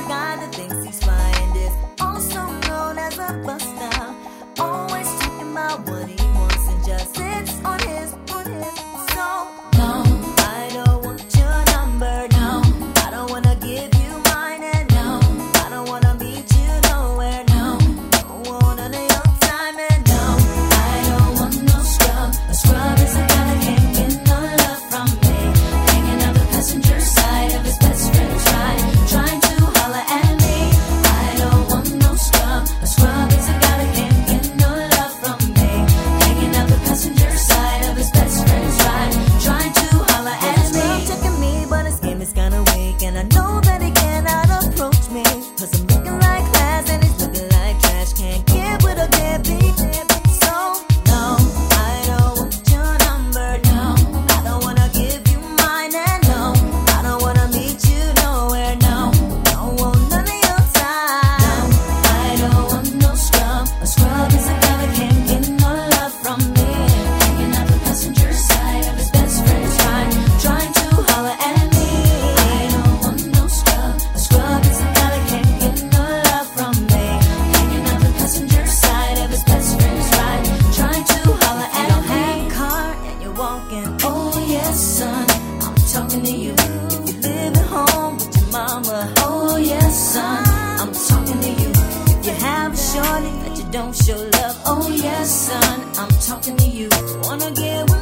guy that thinks he's flying is also known as a buster. Always talking about what he wants and just sits on his. So no, I don't want your number. No, I don't wanna give you mine. And no, I don't wanna meet you nowhere. No, don't want none of your time. And no, I don't want no scrub. A scrub is a guy that can't get no love from me. Hanging out the passenger side of his best friend's ride, trying to holler at me. I don't want no scrub. A scrub is a guy that can't get no love from me. Hanging out the passenger side of his best friend's ride, trying to holler at me. He's checking me, but his game is kinda weak, and I know that he cannot approach me, 'cause I'm looking like class and he's looking like trash. Can't get with a deadbeat. So no, I don't want your number. No, I don't wanna give you mine. And no, I don't wanna meet you nowhere. No, don't want none of your time. No, I don't want no scrub. A scrub is a guy that can't get no love from me. Hanging out the passenger side of his best friend's ride, trying to holler at me. I don't want no scrub. A scrub is a guy that can't get no love from me. Hanging out the passenger side of his best friend's ride, trying to holler at me. You don't have a car and you're walking. Oh yes, son, I'm talking to you. If you live at home with your mama. Oh yes, son, I'm talking to you. If you have a shorty that you don't show love. Oh yes, son, I'm talking to you. Wanna get with